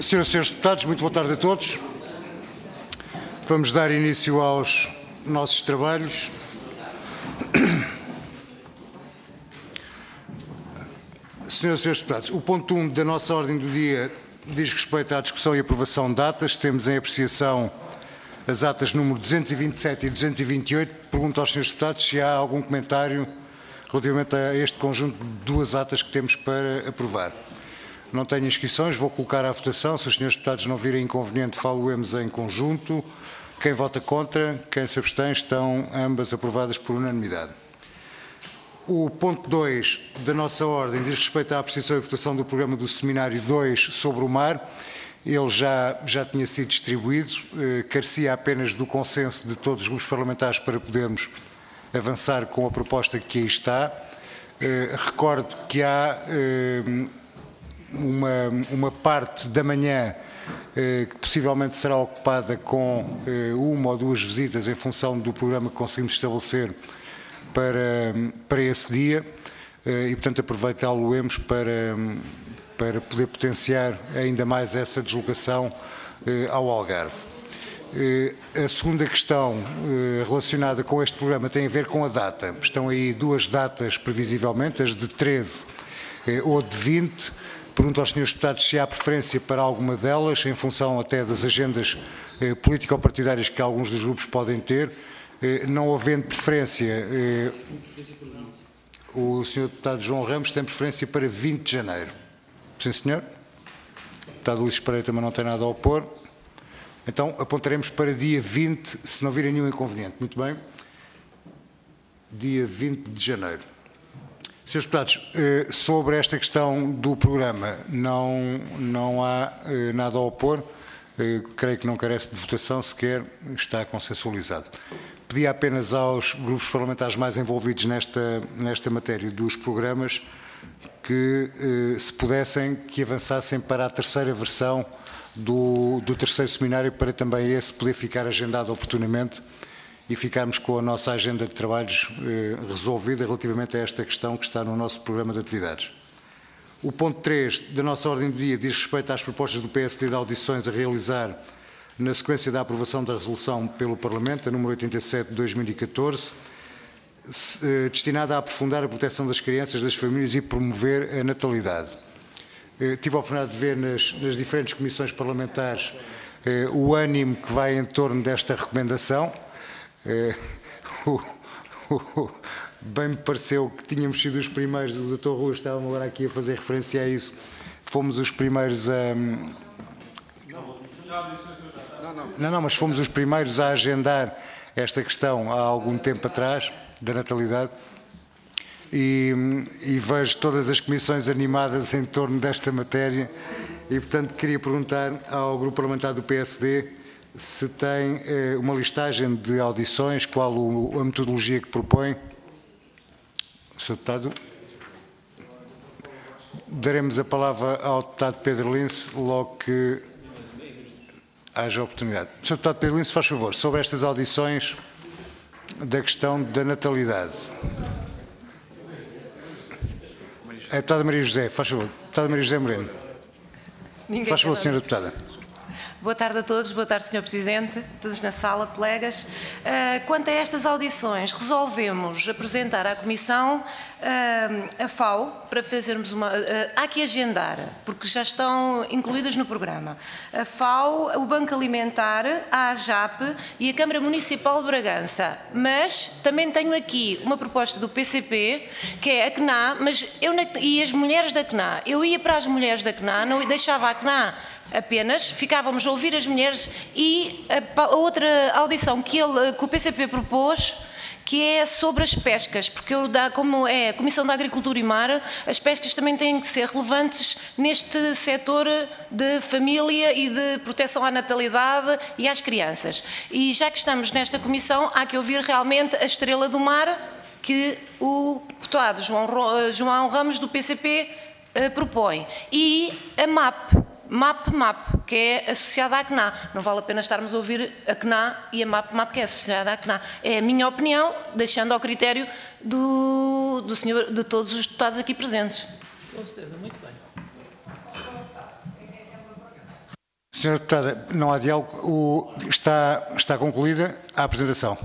Senhoras e senhores deputados, muito boa tarde a todos. Vamos dar início aos nossos trabalhos. Senhoras e senhores deputados, o ponto 1 da nossa ordem do dia diz respeito à discussão e aprovação de datas. Temos em apreciação as atas número 227 e 228. Pergunto aos senhores deputados se há algum comentário relativamente a este conjunto de duas atas que temos para aprovar. Não tenho inscrições, vou colocar à votação. Se os senhores deputados não virem inconveniente, falo-emos em conjunto. Quem vota contra, quem se abstém, estão ambas aprovadas por unanimidade. O ponto 2 da nossa ordem diz respeito à apreciação e votação do programa do Seminário 2 sobre o mar. Ele já tinha sido distribuído, carecia apenas do consenso de todos os grupos parlamentares para podermos avançar com a proposta que aí está. Recordo que há uma parte da manhã que possivelmente será ocupada com uma ou duas visitas em função do programa que conseguimos estabelecer para esse dia e, portanto, aproveitá-lo-emos para poder potenciar ainda mais essa deslocação ao Algarve. A segunda questão relacionada com este programa tem a ver com a data. Estão aí duas datas, previsivelmente, as de 13 ou de 20. Pergunto aos senhores deputados se há preferência para alguma delas, em função até das agendas político-partidárias que alguns dos grupos podem ter. Não havendo preferência, o senhor deputado João Ramos tem preferência para 20 de janeiro. Sim, senhor. O deputado Luís Pereira também não tem nada a opor. Então, apontaremos para dia 20, se não virem nenhum inconveniente. Muito bem. Dia 20 de janeiro. Senhores deputados, sobre esta questão do programa, não há nada a opor. Creio que não carece de votação sequer, está consensualizado. Pedi apenas aos grupos parlamentares mais envolvidos nesta matéria dos programas que, se pudessem, que avançassem para a terceira versão do terceiro seminário, para também esse poder ficar agendado oportunamente e ficarmos com a nossa agenda de trabalhos resolvida relativamente a esta questão que está no nosso programa de atividades. O ponto 3 da nossa ordem do dia diz respeito às propostas do PSD de audições a realizar na sequência da aprovação da resolução pelo Parlamento, a número 87 de 2014, destinada a aprofundar a proteção das crianças, das famílias e promover a natalidade. Tive a oportunidade de ver nas diferentes comissões parlamentares o ânimo que vai em torno desta recomendação. Bem me pareceu que tínhamos sido os primeiros, o Dr. Rui estava agora aqui a fazer referência a isso, fomos os primeiros a... Não, mas fomos os primeiros a agendar esta questão há algum tempo atrás, da natalidade, e vejo todas as comissões animadas em torno desta matéria e, portanto, queria perguntar ao grupo parlamentar do PSD se tem uma listagem de audições, qual a metodologia que propõe. Sr. Deputado, daremos a palavra ao deputado Pedro Lince logo que haja oportunidade. Sr. Deputado Pedro Lince, faz favor, sobre estas audições da questão da natalidade. A deputada Maria José, faz favor. Deputada Maria José Moreno. Faz favor, senhora deputada. Boa tarde a todos, boa tarde, Sr. Presidente, todos na sala, colegas. Quanto a estas audições, resolvemos apresentar à Comissão a FAO para fazermos uma... há que agendar, porque já estão incluídas no programa. A FAO, o Banco Alimentar, a AJAP e a Câmara Municipal de Bragança. Mas também tenho aqui uma proposta do PCP, que é a CNA, e as mulheres da CNA. Eu ia para as mulheres da CNA, não deixava a CNA apenas, ficávamos a ouvir as mulheres e a outra audição que o PCP propôs, que é sobre as pescas, porque como é a Comissão da Agricultura e Mar, as pescas também têm que ser relevantes neste setor de família e de proteção à natalidade e às crianças. E já que estamos nesta comissão, há que ouvir realmente a estrela do mar que o deputado João Ramos do PCP propõe. E a MAP, que é associada à CNA. Não vale a pena estarmos a ouvir a CNA e a MAP, que é associada à CNA. É a minha opinião, deixando ao critério de todos os deputados aqui presentes. Com certeza, muito bem. Senhora Deputada, não há diálogo. Está concluída a apresentação.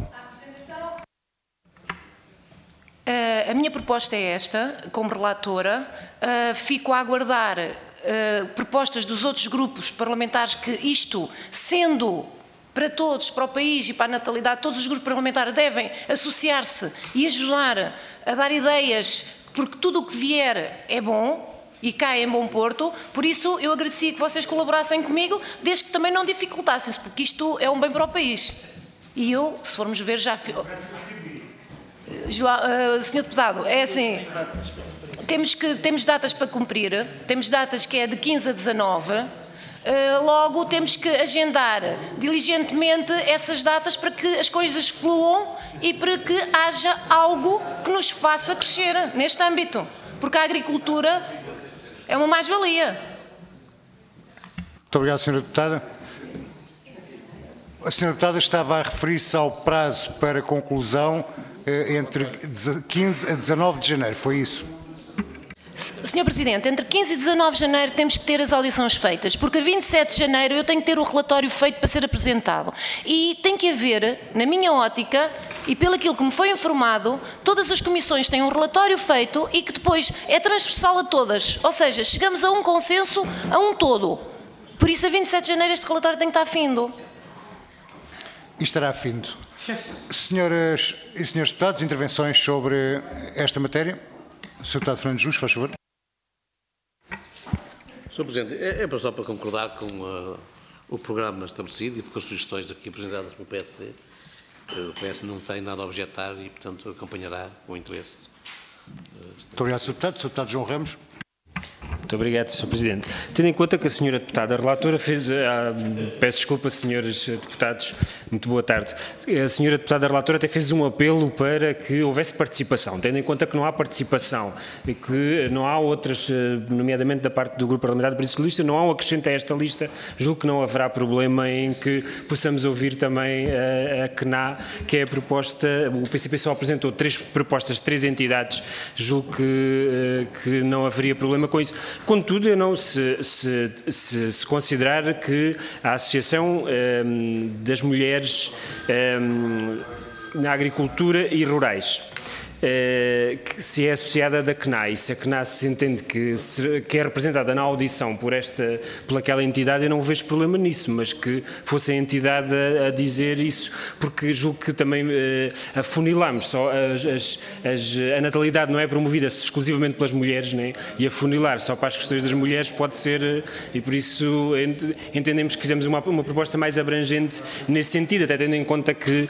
A minha proposta é esta, como relatora. Fico a aguardar propostas dos outros grupos parlamentares que isto, sendo para todos, para o país e para a natalidade, todos os grupos parlamentares devem associar-se e ajudar a dar ideias, porque tudo o que vier é bom e cai em bom porto. Por isso, eu agradecia que vocês colaborassem comigo, desde que também não dificultassem-se, porque isto é um bem para o país. E eu, se formos ver, já... Senhor Deputado, é assim, temos datas para cumprir, temos datas que é de 15 a 19, logo temos que agendar diligentemente essas datas para que as coisas fluam e para que haja algo que nos faça crescer neste âmbito, porque a agricultura é uma mais-valia. Muito obrigado, Sra. Deputada. A Sra. Deputada estava a referir-se ao prazo para conclusão entre 15 a 19 de janeiro, foi isso? Sr. Presidente, entre 15 e 19 de janeiro temos que ter as audições feitas, porque a 27 de janeiro eu tenho que ter o relatório feito para ser apresentado. E tem que haver, na minha ótica, e pelo aquilo que me foi informado, todas as comissões têm um relatório feito e que depois é transversal a todas. Ou seja, chegamos a um consenso, a um todo. Por isso, a 27 de janeiro este relatório tem que estar findo. E estará findo. Senhoras e senhores deputados, intervenções sobre esta matéria? Sr. Deputado Fernando Jus, faz favor. Sr. Presidente, é só para concordar com o programa estabelecido e com as sugestões aqui apresentadas pelo PSD. O PS não tem nada a objetar e, portanto, acompanhará com interesse. Muito obrigado, Sr. Deputado. Sr. Deputado João Ramos. Muito obrigado, Sr. Presidente. Tendo em conta que a Sra. Deputada relatora fez... peço desculpa, Srs. Deputados, muito boa tarde. A Sra. Deputada relatora até fez um apelo para que houvesse participação. Tendo em conta que não há participação e que não há outras, nomeadamente da parte do Grupo Parlamentar do Partido Socialista, não há um acrescento a esta lista, julgo que não haverá problema em que possamos ouvir também a CNA, que é a proposta... O PCP só apresentou 3 propostas de 3 entidades, julgo que não haveria problema com isso. Contudo, eu não se considerar que a Associação das Mulheres na Agricultura e Rurais, que se é associada da CNA, e se a CNA se entende que é representada na audição por aquela entidade, eu não vejo problema nisso, mas que fosse a entidade a dizer isso, porque julgo que também afunilamos, só a natalidade não é promovida exclusivamente pelas mulheres, né? E afunilar só para as questões das mulheres pode ser, e por isso entendemos que fizemos uma proposta mais abrangente nesse sentido, até tendo em conta que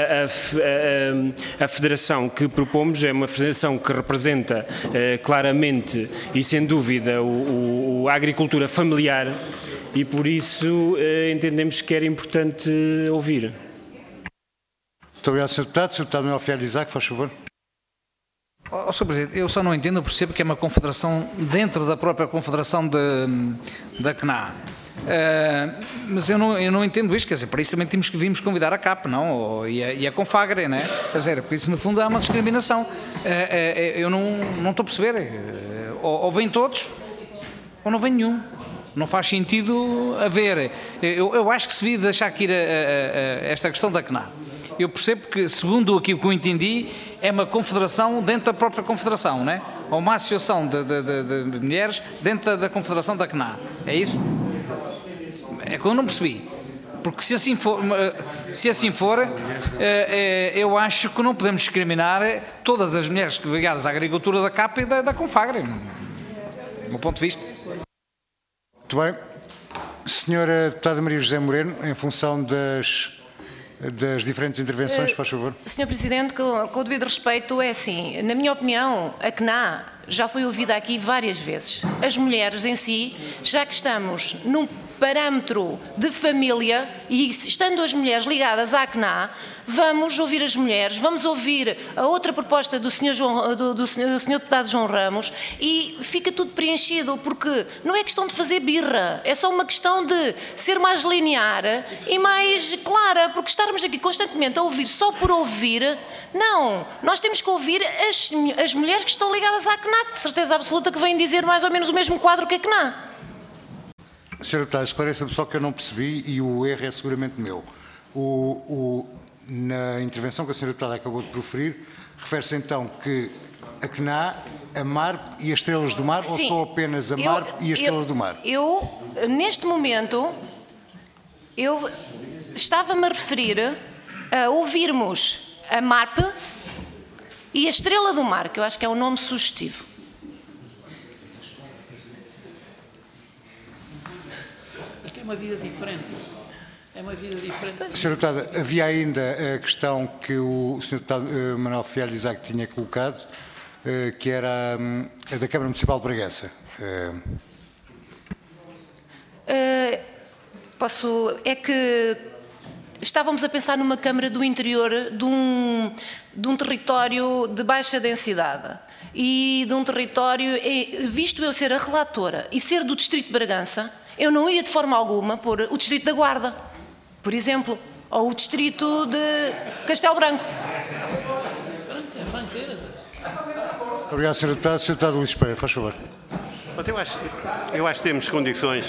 a federação que propôs é uma federação que representa claramente e sem dúvida a agricultura familiar e por isso entendemos que era importante ouvir. Muito obrigado, Sr. Deputado. Sr. Deputado Manuel Ferreira Isaac, faz favor. Sr. Presidente, eu só não entendo, eu percebo que é uma confederação dentro da própria confederação da CNA. Mas eu não entendo isto, quer dizer, para isso também vimos convidar a CAP, não? E a Confagre, né? Quer dizer, porque isso no fundo é uma discriminação. Eu não estou a perceber. Ou vêm todos, ou não vem nenhum. Não faz sentido haver. Eu acho que se devia deixar aqui esta questão da CNA. Eu percebo que, segundo aquilo que eu entendi, é uma confederação dentro da própria confederação, né? Ou uma associação de mulheres dentro da confederação da CNA. É isso? É que eu não percebi, porque se assim for, eu acho que não podemos discriminar todas as mulheres ligadas à agricultura da CAP e da Confagre, do meu ponto de vista. Muito bem. Senhora Deputada Maria José Moreno, em função das diferentes intervenções, faz favor. Sr. Presidente, com o devido respeito, é assim, na minha opinião, a CNA já foi ouvida aqui várias vezes. As mulheres em si, já que estamos num parâmetro de família e estando as mulheres ligadas à CNA, vamos ouvir as mulheres, vamos ouvir a outra proposta do Sr. Deputado João Ramos e fica tudo preenchido, porque não é questão de fazer birra, é só uma questão de ser mais linear e mais clara, porque estarmos aqui constantemente a ouvir só por ouvir, não, nós temos que ouvir as mulheres que estão ligadas à CNA, de certeza absoluta que vêm dizer mais ou menos o mesmo quadro que a CNA. Sr. Deputado, esclareça-me só que eu não percebi e o erro é seguramente meu. Na intervenção que a Sra. Deputada acabou de proferir, refere-se então que a CNA, a MARP e as Estrelas do Mar, Sim, ou só apenas a MARP e as Estrelas do Mar? Neste momento, eu estava-me a referir a ouvirmos a MARP e a Estrela do Mar, que eu acho que é um nome sugestivo. É uma vida diferente. É uma vida diferente. Sra. Deputada, havia ainda a questão que o Sr. Deputado Manuel Fialho Isaac tinha colocado, que era a da Câmara Municipal de Bragança. É que estávamos a pensar numa Câmara do interior de um território de baixa densidade e de um território, visto eu ser a relatora e ser do Distrito de Bragança, eu não ia de forma alguma pôr o Distrito da Guarda, por exemplo, ou o Distrito de Castelo Branco. Obrigado, Sr. Deputado. Sr. Deputado Luís Pereira, faz favor. Eu acho que temos condições.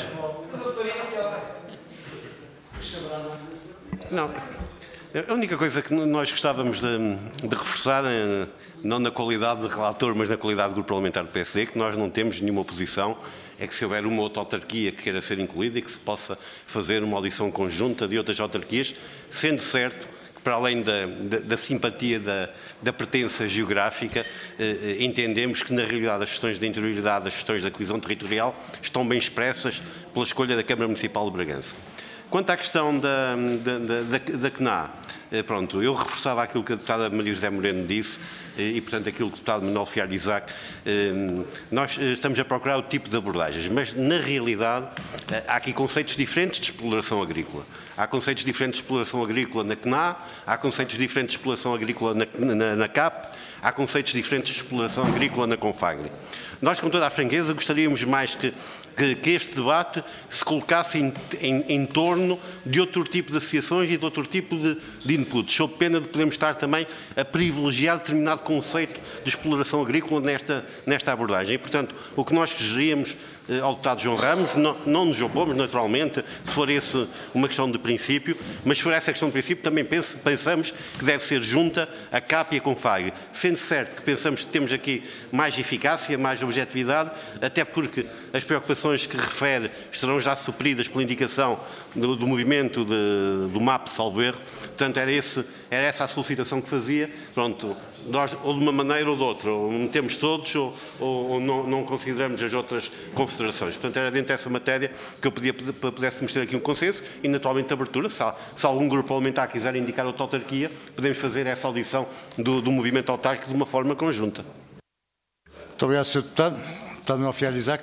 Não, a única coisa que nós gostávamos de reforçar, não na qualidade de relator, mas na qualidade de grupo parlamentar do PSD, que nós não temos nenhuma oposição, é que se houver uma outra autarquia que queira ser incluída e que se possa fazer uma audição conjunta de outras autarquias, sendo certo que, para além da simpatia da pertença geográfica, entendemos que, na realidade, as questões da interioridade, as questões da coesão territorial, estão bem expressas pela escolha da Câmara Municipal de Bragança. Quanto à questão da CNA, pronto, eu reforçava aquilo que a deputada Maria José Moreno disse e, portanto, aquilo que o deputado Manuel Fialho Isaac, nós estamos a procurar o tipo de abordagens, mas, na realidade, há aqui conceitos diferentes de exploração agrícola. Há conceitos diferentes de exploração agrícola na CNA, há conceitos diferentes de exploração agrícola na CAP, há conceitos diferentes de exploração agrícola na Confagri. Nós, com toda a franqueza, gostaríamos mais que este debate se colocasse em torno de outro tipo de associações e de outro tipo de inputs, sob pena de podermos estar também a privilegiar determinado conceito de exploração agrícola nesta abordagem. E, portanto, o que nós sugeríamos ao deputado João Ramos, não nos opomos, naturalmente, se for esse uma questão de princípio, mas se for essa questão de princípio, também pensamos que deve ser junta a CAP e a Confag, sendo certo que pensamos que temos aqui mais eficácia, mais objetividade, até porque as preocupações que refere estarão já supridas pela indicação do movimento do MAP, salvo erro. Portanto, era essa a solicitação que fazia. Pronto, nós, ou de uma maneira ou de outra, ou metemos todos ou não consideramos as outras confederações. Portanto, era dentro dessa matéria que eu pedia para pudéssemos ter aqui um consenso e, naturalmente, abertura. Se algum grupo parlamentar quiser indicar outra autarquia, podemos fazer essa audição do movimento autárquico de uma forma conjunta. Muito obrigado, Sr. Deputado. Deputado Manuel Fialho Isaac.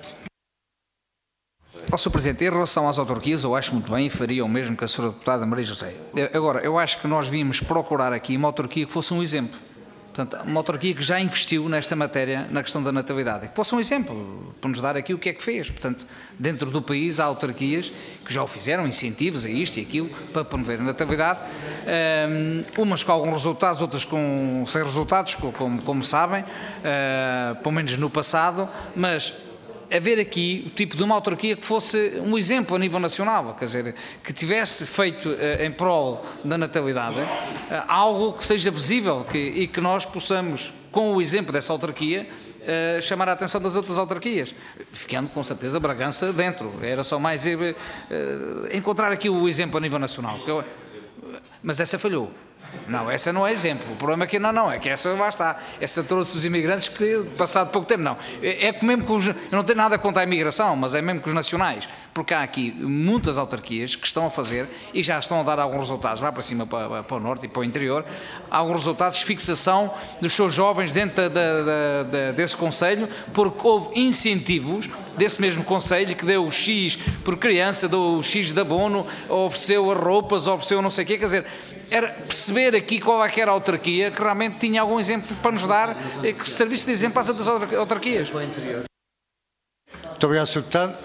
Sr. Presidente, em relação às autarquias, eu acho muito bem e faria o mesmo que a Sra. Deputada Maria José. Agora, eu acho que nós vimos procurar aqui uma autarquia que fosse um exemplo. Portanto, uma autarquia que já investiu nesta matéria, na questão da natalidade. Que fosse um exemplo, para nos dar aqui o que é que fez. Portanto, dentro do país há autarquias que já o fizeram, incentivos a isto e aquilo, para promover a natalidade. Umas com alguns resultados, outras sem resultados, como sabem, pelo menos no passado, mas haver aqui o tipo de uma autarquia que fosse um exemplo a nível nacional, quer dizer, que tivesse feito em prol da natalidade algo que seja visível e que nós possamos, com o exemplo dessa autarquia, chamar a atenção das outras autarquias, ficando com certeza Bragança dentro. Era só mais encontrar aqui o exemplo a nível nacional. Mas essa falhou. Não, essa não é exemplo. O problema é que é que essa lá está. Essa trouxe os imigrantes que, passado pouco tempo, não. É que mesmo que eu não tenho nada contra a imigração, mas é mesmo que os nacionais, porque há aqui muitas autarquias que estão a fazer e já estão a dar alguns resultados, lá para cima, para o norte e para o interior, alguns resultados de fixação dos seus jovens dentro desse concelho, porque houve incentivos desse mesmo concelho que deu o X por criança, deu o X de abono, ofereceu as roupas, ofereceu não sei o quê, quer dizer, era perceber aqui qual é que era a autarquia que realmente tinha algum exemplo para nos dar, que serviço de exemplo às outras autarquias. Muito obrigado, Sr. Deputado.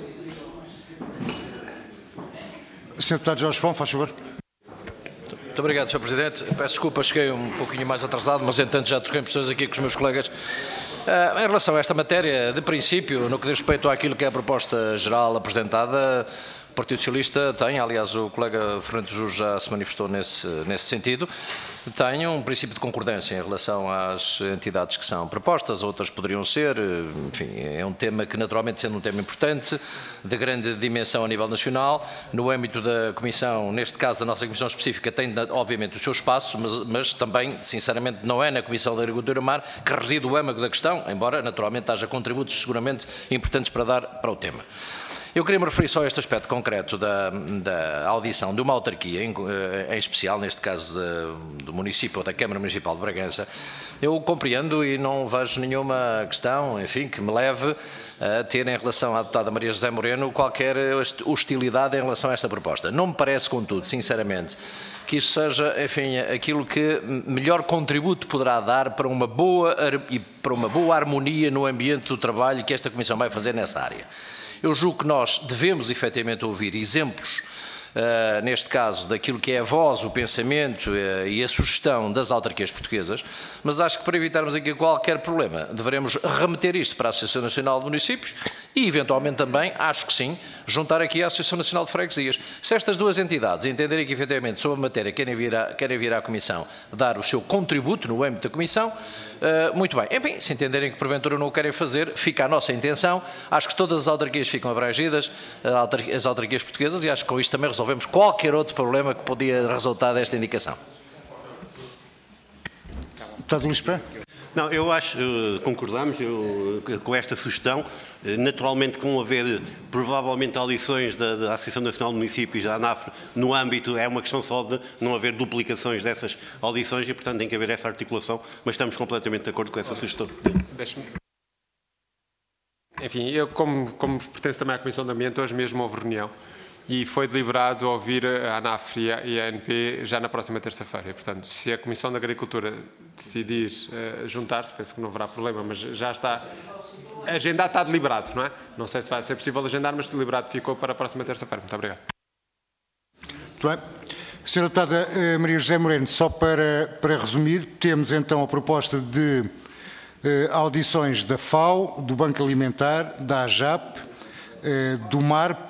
Sr. Deputado Jorge Fon, faz favor. Muito obrigado, Sr. Presidente. Peço desculpa, cheguei um pouquinho mais atrasado, mas entanto já troquei impressões aqui com os meus colegas. Em relação a esta matéria, de princípio, no que diz respeito àquilo que é a proposta geral apresentada, o Partido Socialista tem, aliás o colega Fernando Jus já se manifestou nesse sentido, tem um princípio de concordância em relação às entidades que são propostas, outras poderiam ser, enfim, é um tema que naturalmente sendo um tema importante, de grande dimensão a nível nacional, no âmbito da Comissão, neste caso a nossa Comissão específica tem obviamente o seu espaço, mas também, sinceramente, não é na Comissão da Agricultura e Mar que reside o âmago da questão, embora naturalmente haja contributos seguramente importantes para dar para o tema. Eu queria me referir só a este aspecto concreto da audição de uma autarquia, em especial, neste caso do município ou da Câmara Municipal de Bragança. Eu compreendo e não vejo nenhuma questão, enfim, que me leve a ter em relação à deputada Maria José Moreno qualquer hostilidade em relação a esta proposta. Não me parece, contudo, sinceramente, que isto seja, enfim, aquilo que melhor contributo poderá dar para uma boa harmonia no ambiente do trabalho que esta Comissão vai fazer nessa área. Eu julgo que nós devemos efetivamente ouvir exemplos, neste caso, daquilo que é a voz, o pensamento e a sugestão das autarquias portuguesas, mas acho que para evitarmos aqui qualquer problema, devemos remeter isto para a Associação Nacional de Municípios e, eventualmente também, acho que sim, juntar aqui a Associação Nacional de Freguesias. Se estas duas entidades entenderem que, efetivamente, sobre a matéria querem vir à Comissão dar o seu contributo no âmbito da Comissão, muito bem. Enfim, se entenderem que porventura não o querem fazer, fica a nossa intenção. Acho que todas as autarquias ficam abrangidas, as autarquias portuguesas, e acho que com isto também resolvemos qualquer outro problema que podia resultar desta indicação. Deputado Luís Pereira. Não, eu acho, concordamos com esta sugestão. Naturalmente, com haver provavelmente audições da Associação Nacional de Municípios, da ANAF, no âmbito, é uma questão só de não haver duplicações dessas audições e, portanto, tem que haver essa articulação, mas estamos completamente de acordo com essa sugestão. Enfim, eu, como pertenço também à Comissão de Ambiente, hoje mesmo houve reunião e foi deliberado ouvir a ANAF e a ANP já na próxima terça-feira. Portanto, se a Comissão de Agricultura decidir juntar-se, penso que não haverá problema, mas já está, agendado, está deliberado, não é? Não sei se vai ser possível agendar, mas deliberado ficou para a próxima terça-feira. Muito obrigado. Muito bem. Sra. Deputada Maria José Moreno, só para resumir, temos então a proposta de audições da FAO, do Banco Alimentar, da AJAP, do MARP,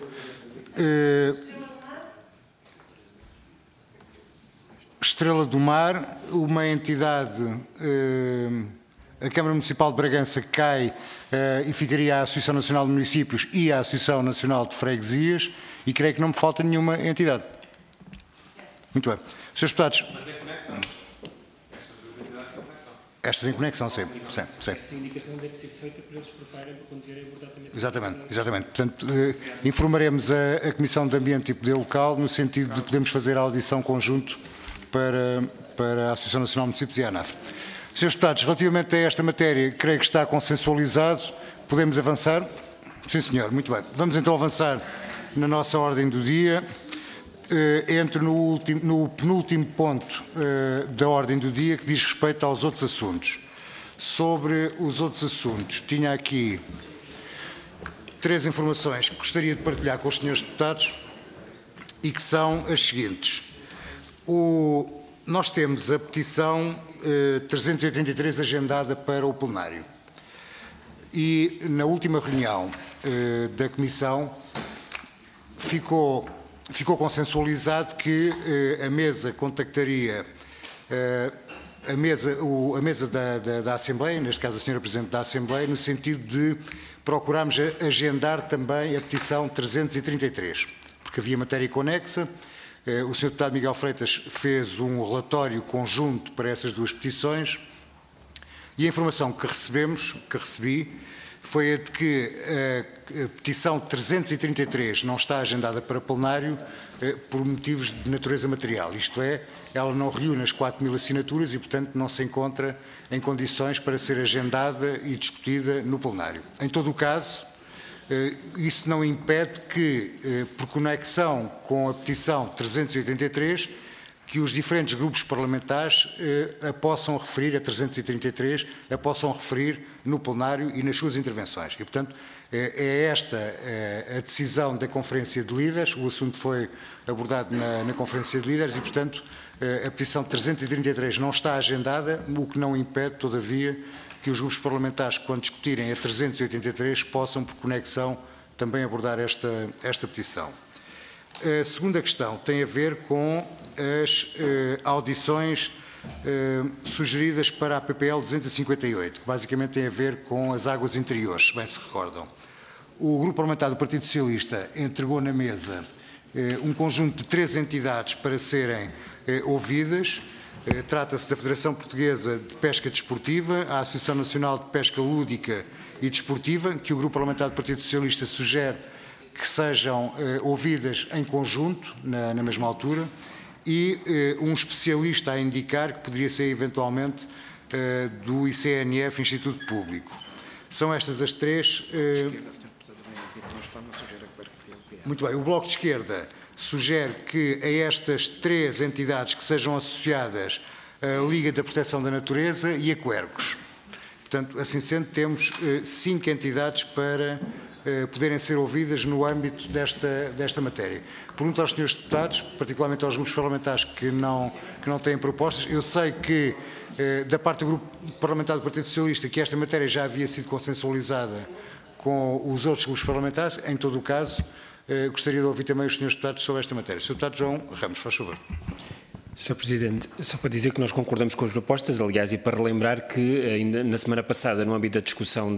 Estrela do Mar, uma entidade, a Câmara Municipal de Bragança cai e ficaria a Associação Nacional de Municípios e a Associação Nacional de Freguesias, e creio que não me falta nenhuma entidade. Muito bem. Srs. Deputados. Mas em conexão? Estas em conexão, sim. Essa indicação deve ser feita para eles prepararem para quando vierem abordar também. Exatamente. Portanto, informaremos a Comissão de Ambiente e Poder Local no sentido de podermos fazer a audição conjunto para a Associação Nacional de Municípios e a ANAF. Srs. Deputados, relativamente a esta matéria, creio que está consensualizado. Podemos avançar? Sim, senhor. Muito bem. Vamos então avançar na nossa ordem do dia. Entro no penúltimo ponto da ordem do dia, que diz respeito aos outros assuntos. Sobre os outros assuntos, tinha aqui 3 informações que gostaria de partilhar com os senhores deputados e que são as seguintes. Nós temos a petição 383 agendada para o plenário e na última reunião da Comissão ficou consensualizado que a mesa contactaria a mesa da Assembleia, neste caso a Sra. Presidente da Assembleia, no sentido de procurarmos agendar também a petição 333, porque havia matéria conexa. O Sr. Deputado Miguel Freitas fez um relatório conjunto para essas 2 petições e a informação que recebi, foi a de que a petição 333 não está agendada para plenário por motivos de natureza material, isto é, ela não reúne as 4.000 assinaturas e, portanto, não se encontra em condições para ser agendada e discutida no plenário. Em todo o caso, isso não impede que, por conexão com a petição 383, que os diferentes grupos parlamentares a possam referir, a 333, a possam referir no plenário e nas suas intervenções. E, portanto, É esta a decisão da Conferência de Líderes, o assunto foi abordado na Conferência de Líderes e, portanto, a petição 333 não está agendada, o que não impede, todavia, que os grupos parlamentares, quando discutirem a 383, possam, por conexão, também abordar esta petição. A segunda questão tem a ver com as audições sugeridas para a PPL 258, que basicamente tem a ver com as águas interiores, se bem se recordam. O Grupo Parlamentar do Partido Socialista entregou na mesa um conjunto de 3 entidades para serem ouvidas. Trata-se da Federação Portuguesa de Pesca Desportiva, a Associação Nacional de Pesca Lúdica e Desportiva, que o Grupo Parlamentar do Partido Socialista sugere que sejam ouvidas em conjunto, na mesma altura, e um especialista a indicar que poderia ser eventualmente do ICNF, Instituto Público. São estas as 3... Muito bem, o Bloco de Esquerda sugere que a estas 3 entidades que sejam associadas a Liga da Proteção da Natureza e a Quercus. Portanto, assim sendo, temos 5 entidades para poderem ser ouvidas no âmbito desta matéria. Pergunto aos senhores deputados, particularmente aos grupos parlamentares que não têm propostas. Eu sei que, da parte do Grupo Parlamentar do Partido Socialista, que esta matéria já havia sido consensualizada com os outros grupos parlamentares. Em todo o caso, gostaria de ouvir também os senhores deputados sobre esta matéria. Sr. Deputado João Ramos, faz favor. Sr. Presidente, só para dizer que nós concordamos com as propostas, aliás, e para relembrar que ainda na semana passada, no âmbito da discussão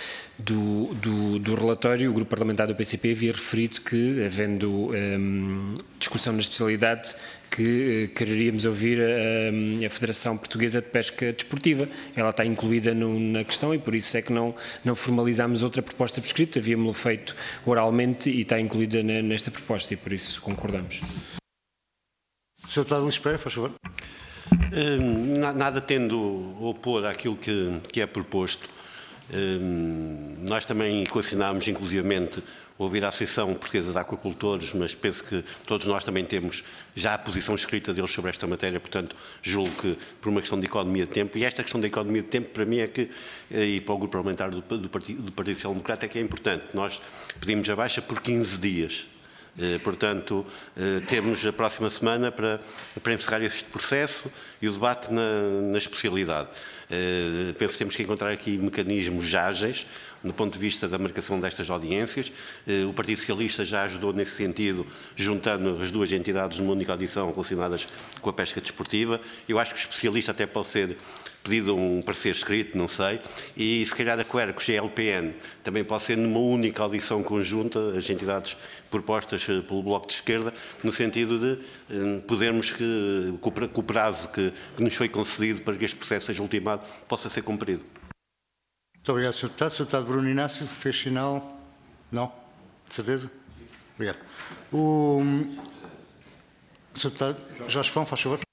do relatório, o Grupo Parlamentar do PCP havia referido que, havendo discussão na especialidade, que quereríamos ouvir a Federação Portuguesa de Pesca Desportiva. Ela está incluída na questão e por isso é que não formalizámos outra proposta por escrito, havíamos-lo feito oralmente e está incluída nesta proposta e por isso concordamos. Sr. Deputado Luís Pereira, faz favor. Nada tendo a opor àquilo que é proposto, nós também equacionámos inclusivamente ouvir a Associação Portuguesa de Aquacultores, mas penso que todos nós também temos já a posição escrita deles sobre esta matéria, portanto, julgo que por uma questão de economia de tempo, e esta questão da economia de tempo para mim é que, e para o Grupo Parlamentar do Partido Social Democrata, é que é importante. Nós pedimos a baixa por 15 dias. Portanto, temos a próxima semana para encerrar este processo e o debate na especialidade. Penso que temos que encontrar aqui mecanismos ágeis, do ponto de vista da marcação destas audiências. O Partido Socialista já ajudou nesse sentido, juntando as 2 entidades numa única audição relacionadas com a pesca desportiva. Eu acho que o especialista até pode ser pedido um parecer escrito, não sei, e se calhar a Quercus e a LPN também pode ser numa única audição conjunta, as entidades propostas pelo Bloco de Esquerda, no sentido de podermos que o prazo que nos foi concedido para que este processo seja ultimado possa ser cumprido. Muito obrigado, Sr. Deputado. Sr. Deputado Bruno Inácio, fez sinal? Não? De certeza? Obrigado. O Sr. Deputado Jorge Fão, faz favor.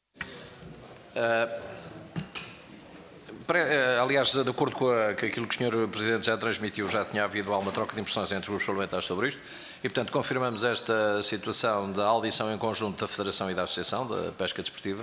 Aliás, de acordo com aquilo que o Sr. Presidente já transmitiu, já tinha havido alguma troca de impressões entre os grupos parlamentares sobre isto e, portanto, confirmamos esta situação da audição em conjunto da Federação e da Associação da Pesca Desportiva.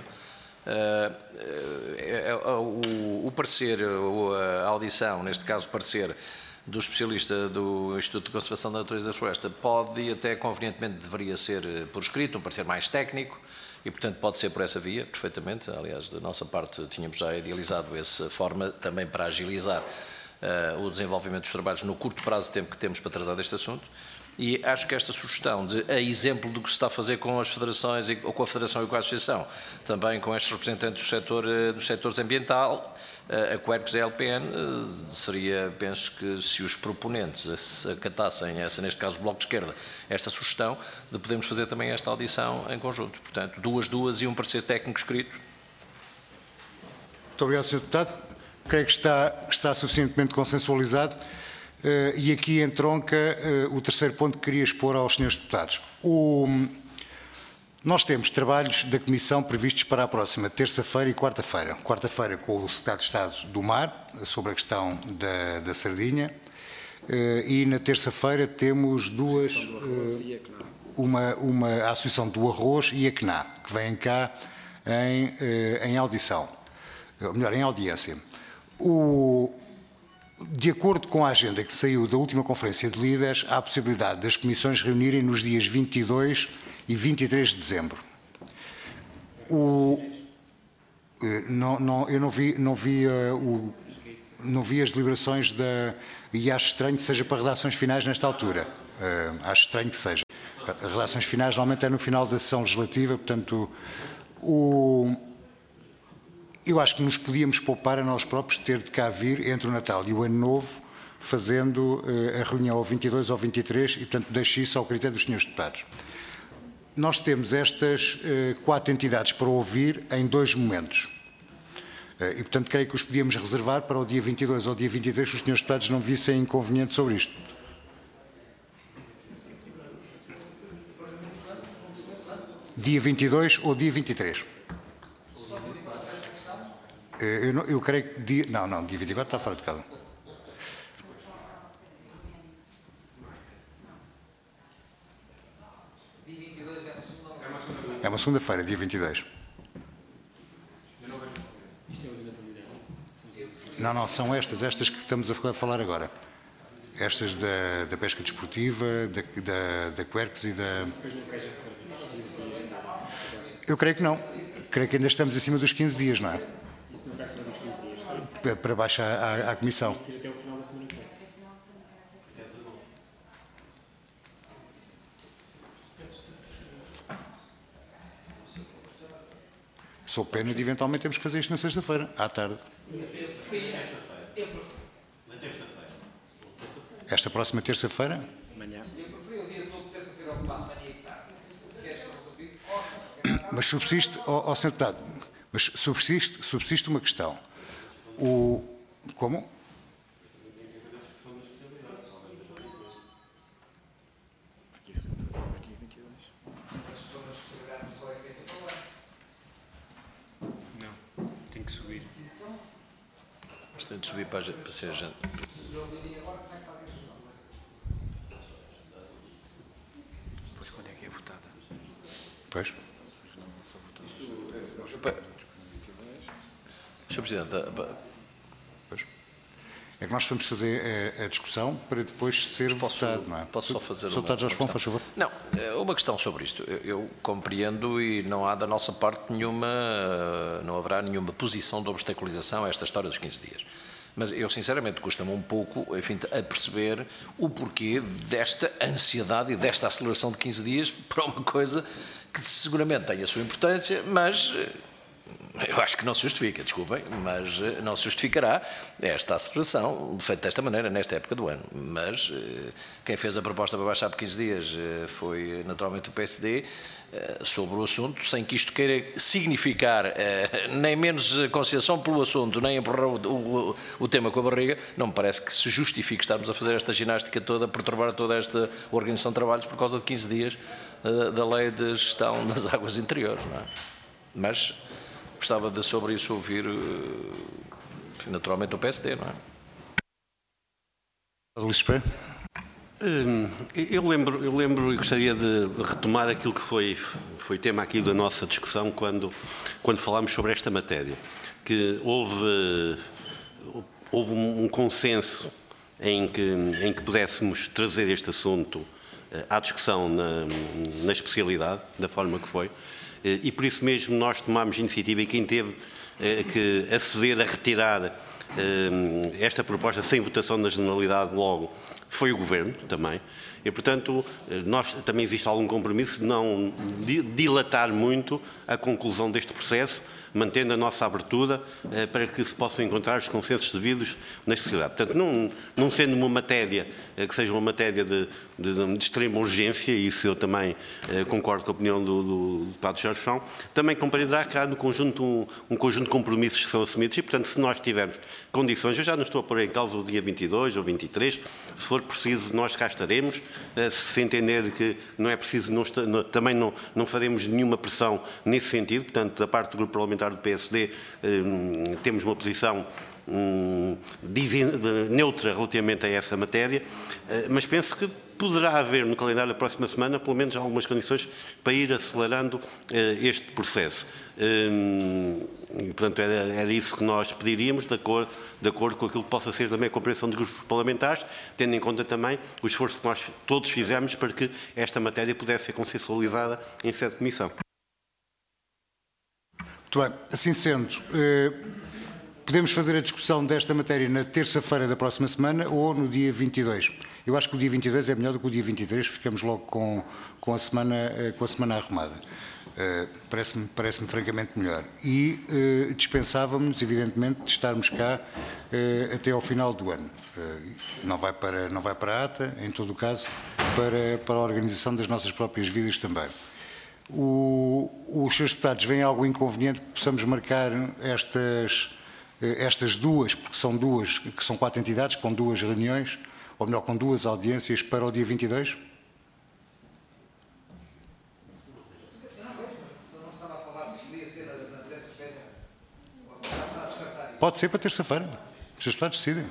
O parecer, a audição, neste caso o parecer do especialista do Instituto de Conservação da Natureza e da Floresta, pode e até convenientemente deveria ser por escrito, um parecer mais técnico, e, portanto, pode ser por essa via, perfeitamente. Aliás, da nossa parte, tínhamos já idealizado essa forma também para agilizar o desenvolvimento dos trabalhos no curto prazo de tempo que temos para tratar deste assunto. E acho que esta sugestão de, a exemplo do que se está a fazer com as federações, ou com a Federação e com a Associação, também com estes representantes dos setores ambiental, a Quercus e a LPN, seria, penso que se os proponentes acatassem, neste caso o Bloco de Esquerda, esta sugestão, de podermos fazer também esta audição em conjunto. Portanto, duas e um parecer técnico escrito. Muito obrigado, Sr. Deputado. Creio que está suficientemente consensualizado. E aqui entronca o terceiro ponto que queria expor aos senhores deputados. Nós temos trabalhos da Comissão previstos para a próxima terça-feira e quarta-feira. Quarta-feira com o Secretário de Estado do Mar, sobre a questão da sardinha, e na terça-feira temos a Associação do Arroz e a CNA, que vêm cá em audição, ou melhor, em audiência. De acordo com a agenda que saiu da última Conferência de Líderes, há a possibilidade das comissões reunirem nos dias 22 e 23 de dezembro. Eu não vi as deliberações e acho estranho que seja para redações finais nesta altura. Acho estranho que seja. As redações finais normalmente é no final da sessão legislativa, portanto, eu acho que nos podíamos poupar a nós próprios ter de cá vir entre o Natal e o Ano Novo, fazendo a reunião ao 22 ou 23 e, portanto, deixo isso ao critério dos senhores deputados. Nós temos estas 4 entidades para ouvir em 2 momentos. E, portanto, creio que os podíamos reservar para o dia 22 ou dia 23, se os senhores deputados não vissem inconveniente sobre isto. Dia 22 ou dia 23. Eu creio que dia... Não, dia 24 está fora de casa. É uma segunda-feira, dia 22. Não, são estas que estamos a falar agora. Estas da pesca desportiva, da Quercus e da... Eu creio que não. Creio que ainda estamos acima dos 15 dias, não é? Para baixo à Comissão. Sou pena de eventualmente temos que fazer isto na sexta-feira, à tarde. Esta próxima terça-feira? Mas subsiste, Sr. Deputado, mas subsiste uma questão. Como? Não, tem que subir. Mas tem de subir para ser gente. Pois quando é que é votada? Pois. Sr. Presidente, é que nós vamos fazer a discussão para depois ser votado, não é? Posso só fazer Sr. Deputado Jorge Fon, faz favor. Não, uma questão sobre isto. Eu compreendo e não há da nossa parte não haverá nenhuma posição de obstaculização a esta história dos 15 dias. Mas eu, sinceramente, custa-me um pouco, enfim, a perceber o porquê desta ansiedade e desta aceleração de 15 dias para uma coisa que seguramente tem a sua importância, mas eu acho que não se justifica, desculpem, mas não se justificará esta aceleração feita desta maneira, nesta época do ano. Mas quem fez a proposta para baixar por 15 dias foi naturalmente o PSD, sobre o assunto, sem que isto queira significar nem menos conciliação pelo assunto, nem empurrar o tema com a barriga. Não me parece que se justifique estarmos a fazer esta ginástica toda, perturbar toda esta organização de trabalhos por causa de 15 dias da Lei de Gestão das Águas Interiores, não é? Mas gostava de sobre isso ouvir naturalmente o PSD, não é? Luís Espera. Eu lembro e gostaria de retomar aquilo que foi tema aqui da nossa discussão quando falámos sobre esta matéria, que houve um consenso em que pudéssemos trazer este assunto à discussão na especialidade, da forma que foi, e por isso mesmo nós tomámos iniciativa e quem teve que aceder a retirar esta proposta sem votação na generalidade logo foi o Governo também, e portanto também existe algum compromisso de não dilatar muito a conclusão deste processo, mantendo a nossa abertura para que se possam encontrar os consensos devidos na especialidade. Portanto, não sendo uma matéria que seja uma matéria de extrema urgência, e isso eu também concordo com a opinião do deputado Jorge Fão, também compreenderá que há no conjunto um conjunto de compromissos que são assumidos e, portanto, se nós tivermos condições, eu já não estou a pôr em causa o dia 22 ou 23, se for preciso nós cá estaremos, se entender que não é preciso, também não faremos nenhuma pressão nesse sentido, portanto, da parte do Grupo Parlamentar do PSD temos uma posição neutra relativamente a essa matéria, mas penso que poderá haver no calendário da próxima semana, pelo menos, algumas condições para ir acelerando este processo. E, portanto, era isso que nós pediríamos, de acordo com aquilo que possa ser também a compreensão dos grupos parlamentares, tendo em conta também o esforço que nós todos fizemos para que esta matéria pudesse ser consensualizada em sede de comissão. Muito bem. Assim sendo, podemos fazer a discussão desta matéria na terça-feira da próxima semana ou no dia 22. Eu acho que o dia 22 é melhor do que o dia 23, ficamos logo com a semana arrumada. Parece-me francamente melhor. E dispensávamos, evidentemente, de estarmos cá até ao final do ano. Não vai para a ata, em todo o caso, para a organização das nossas próprias vidas também. Os seus deputados veem algo inconveniente que possamos marcar estas duas, porque são duas, que são 4 entidades, com 2 reuniões, ou melhor, com 2 audiências para o dia 22? Pode ser para terça-feira. Os seus deputados decidem.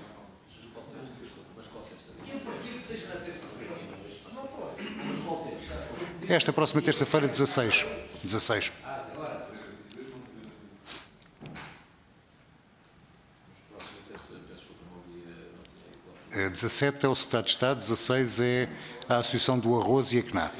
Esta próxima terça-feira, 16. 17 é o Secretário de Estado, 16 é a Associação do Arroz e a CNA.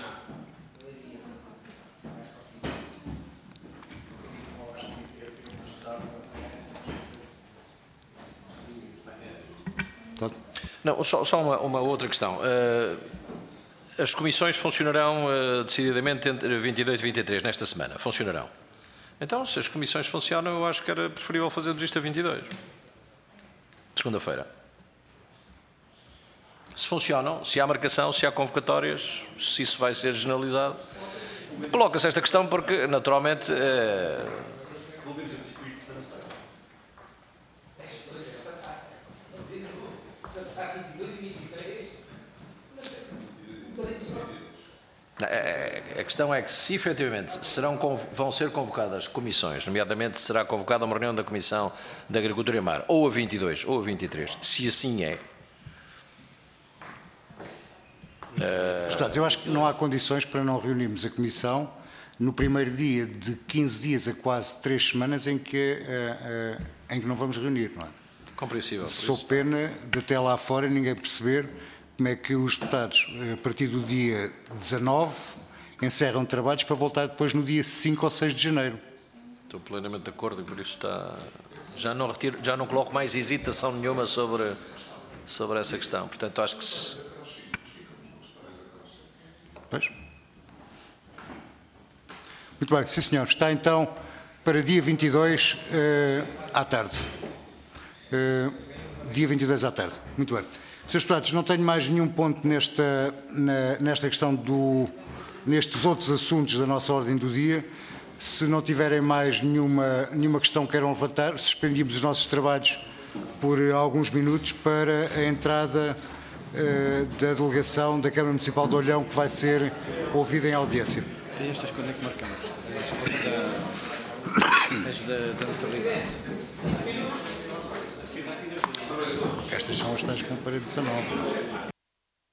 Não, só uma outra questão. As comissões funcionarão decididamente entre 22 e 23, nesta semana. Funcionarão. Então, se as comissões funcionam, eu acho que era preferível fazermos isto a 22. Segunda-feira. Se funcionam, se há marcação, se há convocatórias, se isso vai ser generalizado. Coloca-se esta questão porque, naturalmente... A questão é que, se efetivamente vão ser convocadas comissões, nomeadamente será convocada uma reunião da Comissão da Agricultura e Mar, ou a 22 ou a 23, se assim é. Deputados, eu acho que não há condições para não reunirmos a Comissão no primeiro dia de 15 dias a quase 3 semanas em que não vamos reunir, não é? Compreensível. Sou pena de até lá fora ninguém perceber como é que os deputados, a partir do dia 19, encerram trabalhos para voltar depois no dia 5 ou 6 de janeiro. Estou plenamente de acordo e por isso já não coloco mais hesitação nenhuma sobre essa questão. Portanto, acho que Pois. Muito bem, sim senhor. Está então para dia 22 à tarde. Dia 22 à tarde. Muito bem. Senhores deputados, não tenho mais nenhum ponto nesta questão nestes outros assuntos da nossa ordem do dia. Se não tiverem mais nenhuma questão que queiram levantar, suspendimos os nossos trabalhos por alguns minutos para a entrada da delegação da Câmara Municipal de Olhão, que vai ser ouvida em audiência. E estas quando é que marcamos? As da natalidade. Estas são as tais que estão para 19.